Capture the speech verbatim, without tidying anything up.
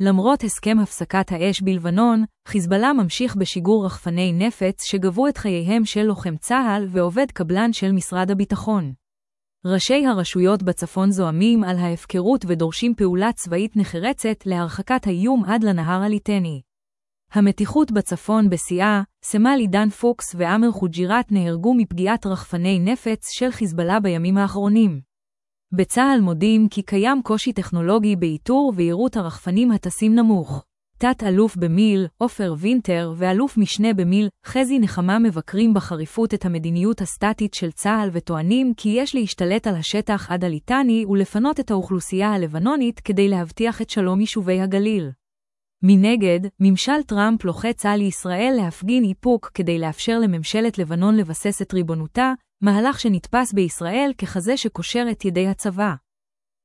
למרות הסכם הפסקת האש בלבנון, חיזבאללה ממשיך בשיגור רחפני נפץ שגבו את חייהם של לוחם צה"ל ועובד קבלן של משרד הביטחון. ראשי הרשויות בצפון זועמים על ההפקרות ודורשים פעולה צבאית נחרצת להרחקת האיום עד לנהר הליטני. המתיחות בצפון בשיאה, סמל עידן פוקס ועמר חוג'ירת נהרגו מפגיעת רחפני נפץ של חיזבאללה בימים האחרונים. בצה"ל מודים כי קיים קושי טכנולוגי באיתור ויירוט הרחפנים הטסים נמוך. תת-אלוף במיל, עופר וינטר, ואלוף משנה במיל, חזי נחמה מבקרים בחריפות את המדיניות הסטטית של צה"ל וטוענים כי יש להשתלט על השטח עד הליטני ולפנות את האוכלוסייה הלבנונית כדי להבטיח את שלום יישובי הגליל. מנגד, ממשל טראמפ לוחץ על ישראל להפגין איפוק כדי לאפשר לממשלת לבנון לבסס את ריבונותה, מהלך שנתפס בישראל ככזה שקושר את ידי הצבא.